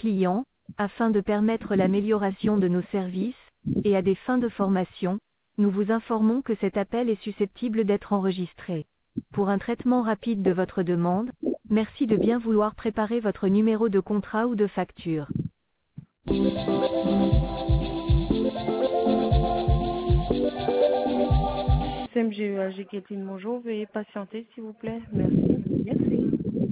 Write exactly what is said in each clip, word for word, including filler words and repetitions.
clients, afin de permettre l'amélioration de nos services, et à des fins de formation, nous vous informons que cet appel est susceptible d'être enregistré. Pour un traitement rapide de votre demande, merci de bien vouloir préparer votre numéro de contrat ou de facture. C M G E A G Kathleen, bonjour. Veuillez patienter, s'il vous plaît. Merci. Merci.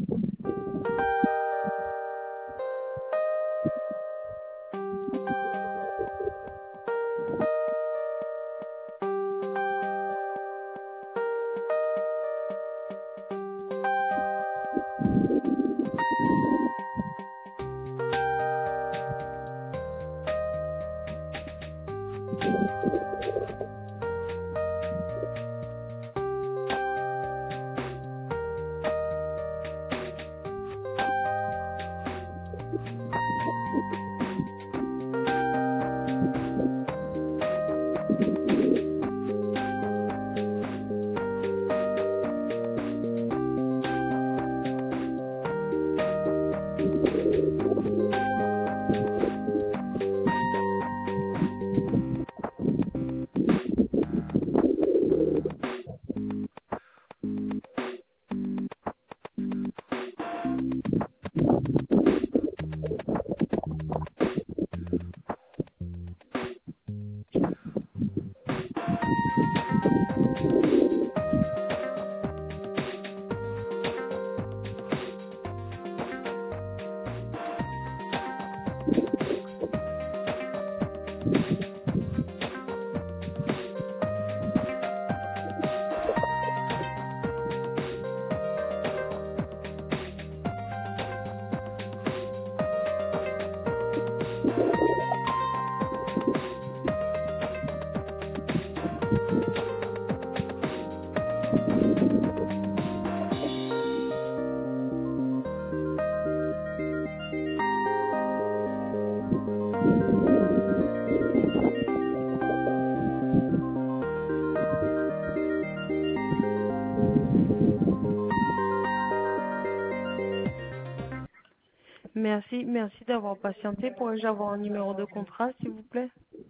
Merci, merci d'avoir patienté. Pourrais-je avoir un numéro de contrat, s'il vous plaît?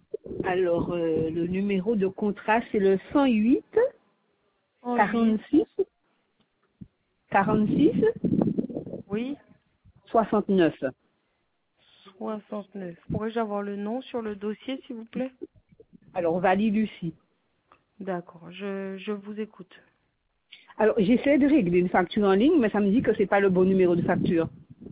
Alors, euh, le numéro de contrat, c'est le cent huit, quarante-six, quarante-six, Oui, soixante-neuf. soixante-neuf. Pourrais-je avoir le nom sur le dossier, s'il vous plaît? Alors, Valie Lucie. D'accord, je, je vous écoute. Alors, j'essaie de régler une facture en ligne, mais ça me dit que c'est pas le bon numéro de facture.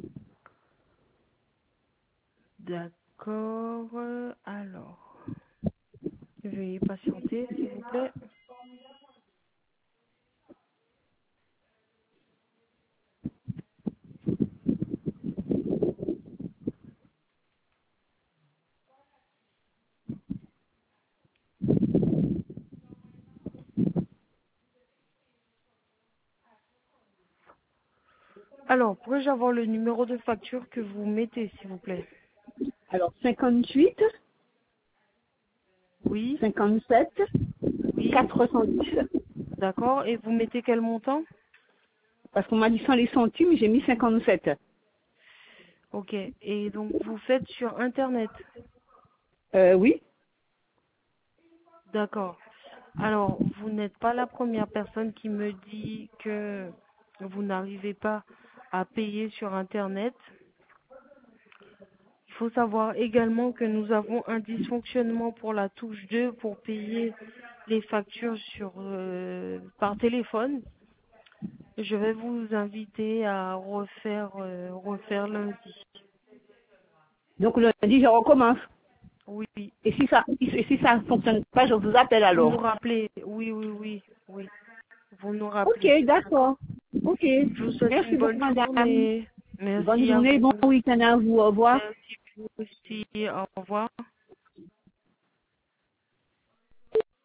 D'accord, euh, alors, veuillez patienter, s'il vous plaît. Alors, pourrais-je avoir le numéro de facture que vous mettez, s'il vous plaît? Alors, cinquante-huit, Oui, cinquante-sept, oui, quatre cent dix. d'accord. Et vous mettez quel montant? Parce qu'on m'a dit sans les centimes, j'ai mis cinquante-sept. Ok, et donc vous faites sur Internet? Euh, oui. D'accord. Alors, vous n'êtes pas la première personne qui me dit que vous n'arrivez pas à payer sur Internet. Il faut savoir également que nous avons un dysfonctionnement pour la touche deux pour payer les factures sur euh, par téléphone. Je vais vous inviter à refaire euh, refaire lundi. Donc, lundi, je recommence. Oui. Et si ça et si ça ne fonctionne pas, je vous appelle Vous nous alors. rappelez. Oui, oui, oui, oui. Vous nous Ok, rappelez. d'accord. Ok. Je vous souhaite Merci une beaucoup, bonne madame. journée. Bonne Merci à journée, bon vous. week-end à vous. Au revoir. Merci vous aussi. Au revoir.